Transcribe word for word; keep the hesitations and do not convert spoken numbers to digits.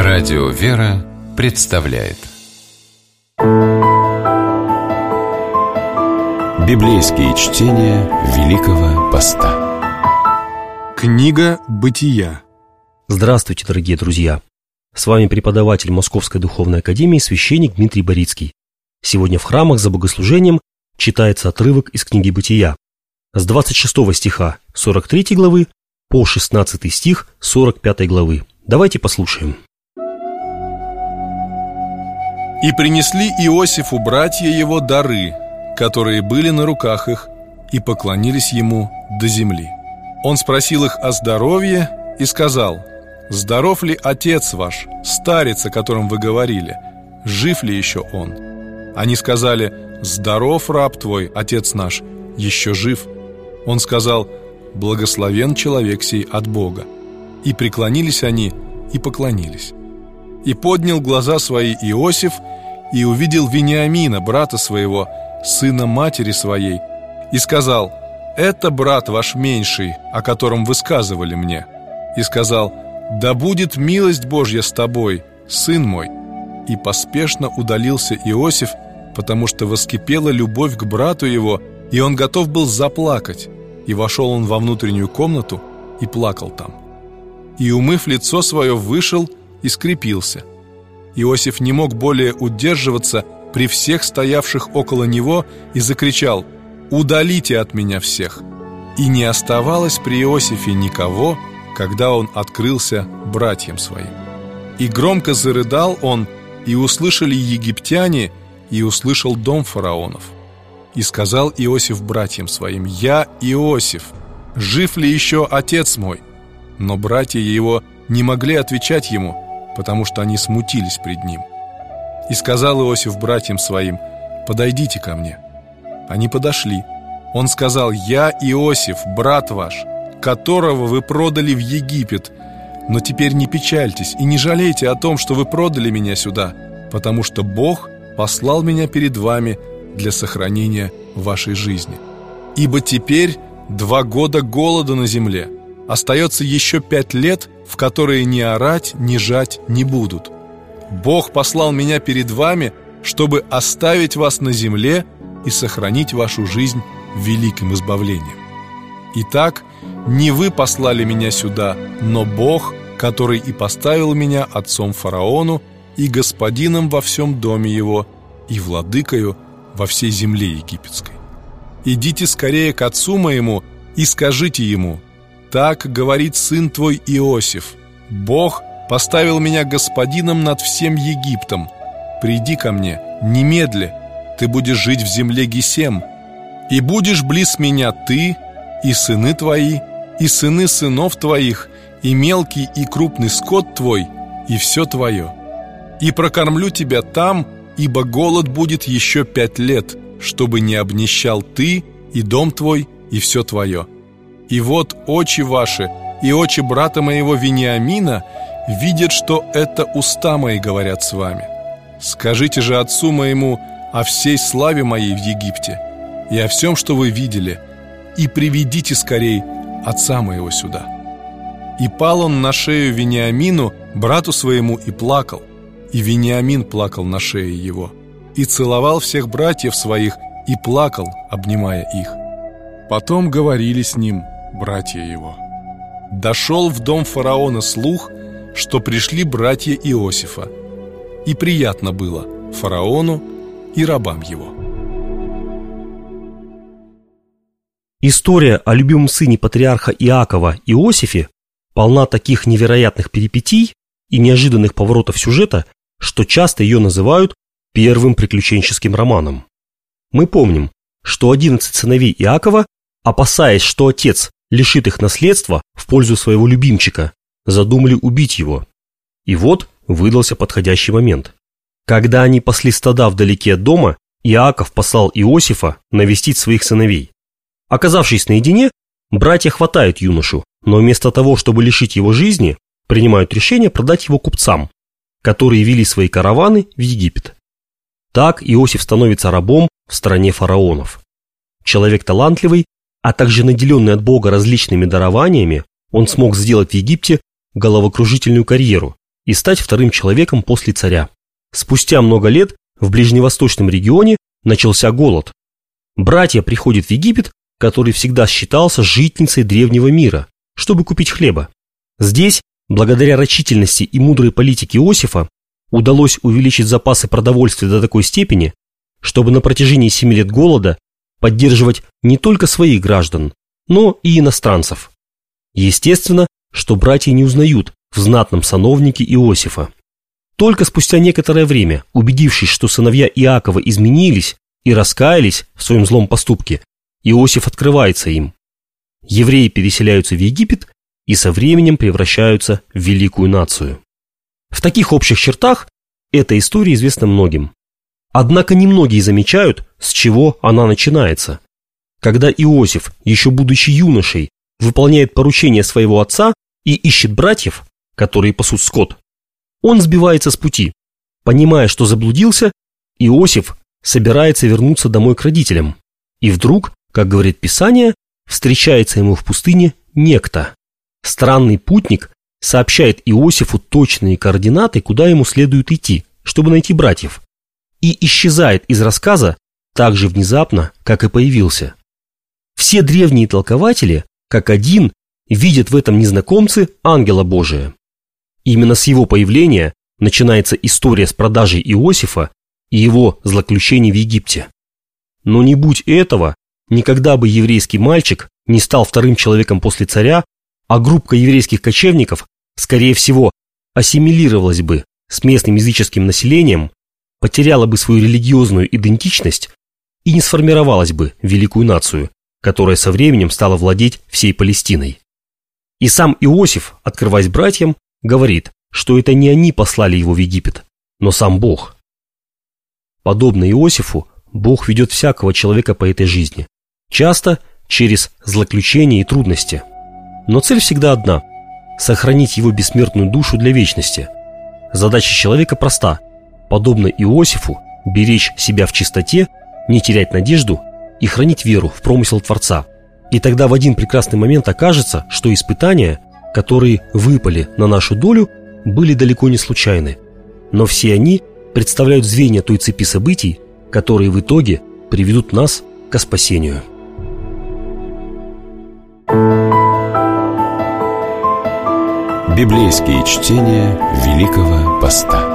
Радио «Вера» представляет Библейские чтения Великого Поста. Книга Бытия. Здравствуйте, дорогие друзья! С вами преподаватель Московской Духовной Академии, священник Дмитрий Борицкий. Сегодня в храмах за богослужением читается отрывок из книги Бытия с двадцать шестого стиха сорок третьей главы по шестнадцатый стих сорок пятой главы. Давайте послушаем. «И принесли Иосифу братья его дары, которые были на руках их, и поклонились ему до земли. Он спросил их о здоровье и сказал: здоров ли отец ваш, старец, о котором вы говорили? Жив ли еще он? Они сказали: здоров раб твой, отец наш, еще жив. Он сказал: благословен человек сей от Бога. И преклонились они, и поклонились. И поднял глаза свои Иосиф, и увидел Вениамина, брата своего, сына матери своей, и сказал: это брат ваш меньший, о котором вы сказывали мне. И сказал: да будет милость Божья с тобой, сын мой. И поспешно удалился Иосиф, потому что воскипела любовь к брату его, и он готов был заплакать. И вошел он во внутреннюю комнату и плакал там. И, умыв лицо свое, вышел и скрепился. Иосиф не мог более удерживаться при всех стоявших около него и закричал: удалите от меня всех. И не оставалось при Иосифе никого, когда он открылся братьям своим. И громко зарыдал он, и услышали египтяне, и услышал дом фараонов. И сказал Иосиф братьям своим: я Иосиф, жив ли еще отец мой? Но братья его не могли отвечать ему, потому что они смутились пред ним. И сказал Иосиф братьям своим: подойдите ко мне. Они подошли. Он сказал: я Иосиф, брат ваш, которого вы продали в Египет. Но теперь не печальтесь и не жалейте о том, что вы продали меня сюда, потому что Бог послал меня перед вами для сохранения вашей жизни. Ибо теперь два года голода на земле. Остается еще пять лет, в которые ни орать, ни жать не будут. Бог послал меня перед вами, чтобы оставить вас на земле и сохранить вашу жизнь великим избавлением. Итак, не вы послали меня сюда, но Бог, который и поставил меня отцом фараону и господином во всем доме его и владыкою во всей земле египетской. Идите скорее к отцу моему и скажите ему: так говорит сын твой Иосиф: Бог поставил меня господином над всем Египтом. Приди ко мне, немедля, ты будешь жить в земле Гесем, и будешь близ меня ты, и сыны твои, и сыны сынов твоих, и мелкий и крупный скот твой, и все твое. И прокормлю тебя там, ибо голод будет еще пять лет, чтобы не обнищал ты, и дом твой, и все твое. И вот очи ваши и очи брата моего Вениамина видят, что это уста мои говорят с вами. Скажите же отцу моему о всей славе моей в Египте и о всем, что вы видели, и приведите скорей отца моего сюда». И пал он на шею Вениамину, брату своему, и плакал. И Вениамин плакал на шее его, и целовал всех братьев своих, и плакал, обнимая их. Потом говорили с ним братья его. Дошел в дом фараона слух, что пришли братья Иосифа, и приятно было фараону и рабам его. История о любимом сыне патриарха Иакова Иосифе полна таких невероятных перипетий и неожиданных поворотов сюжета, что часто ее называют первым приключенческим романом. Мы помним, что одиннадцать сыновей Иакова, опасаясь, что отец лишит их наследства в пользу своего любимчика, задумали убить его. И вот выдался подходящий момент. Когда они пасли стада вдалеке от дома, Иаков послал Иосифа навестить своих сыновей. Оказавшись наедине, братья хватают юношу, но вместо того, чтобы лишить его жизни, принимают решение продать его купцам, которые вели свои караваны в Египет. Так Иосиф становится рабом в стране фараонов. Человек талантливый, а также наделенный от Бога различными дарованиями, он смог сделать в Египте головокружительную карьеру и стать вторым человеком после царя. Спустя много лет в ближневосточном регионе начался голод. Братья приходят в Египет, который всегда считался житницей древнего мира, чтобы купить хлеба. Здесь, благодаря рачительности и мудрой политике Иосифа, удалось увеличить запасы продовольствия до такой степени, чтобы на протяжении семи лет голода поддерживать не только своих граждан, но и иностранцев. Естественно, что братья не узнают в знатном сановнике Иосифа. Только спустя некоторое время, убедившись, что сыновья Иакова изменились и раскаялись в своем злом поступке, Иосиф открывается им. Евреи переселяются в Египет и со временем превращаются в великую нацию. В таких общих чертах эта история известна многим. Однако немногие замечают, с чего она начинается. Когда Иосиф, еще будучи юношей, выполняет поручение своего отца и ищет братьев, которые пасут скот, он сбивается с пути. Понимая, что заблудился, Иосиф собирается вернуться домой к родителям. И вдруг, как говорит Писание, встречается ему в пустыне некто. Странный путник сообщает Иосифу точные координаты, куда ему следует идти, чтобы найти братьев, и исчезает из рассказа так же внезапно, как и появился. Все древние толкователи, как один, видят в этом незнакомце ангела Божия. Именно с его появления начинается история с продажей Иосифа и его злоключений в Египте. Но не будь этого, никогда бы еврейский мальчик не стал вторым человеком после царя, а группа еврейских кочевников, скорее всего, ассимилировалась бы с местным языческим населением, потеряла бы свою религиозную идентичность и не сформировалась бы в великую нацию, которая со временем стала владеть всей Палестиной. И сам Иосиф, открываясь братьям, говорит, что это не они послали его в Египет, но сам Бог. Подобно Иосифу, Бог ведет всякого человека по этой жизни, часто через злоключения и трудности. Но цель всегда одна – сохранить его бессмертную душу для вечности. Задача человека проста – подобно Иосифу, беречь себя в чистоте, не терять надежду и хранить веру в промысел Творца. И тогда в один прекрасный момент окажется, что испытания, которые выпали на нашу долю, были далеко не случайны. Но все они представляют звенья той цепи событий, которые в итоге приведут нас к спасению. Библейские чтения Великого Поста.